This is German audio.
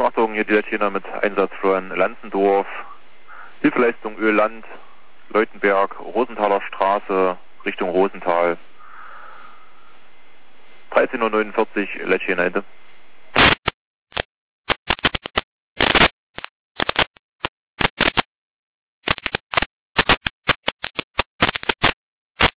Achtung, hier die Letschiner mit Einsatz von Lanzendorf. Hilfeleistung Ölland, Leutenberg, Rosenthaler Straße, Richtung Rosenthal. 13:49 Uhr, Letschiner Ende.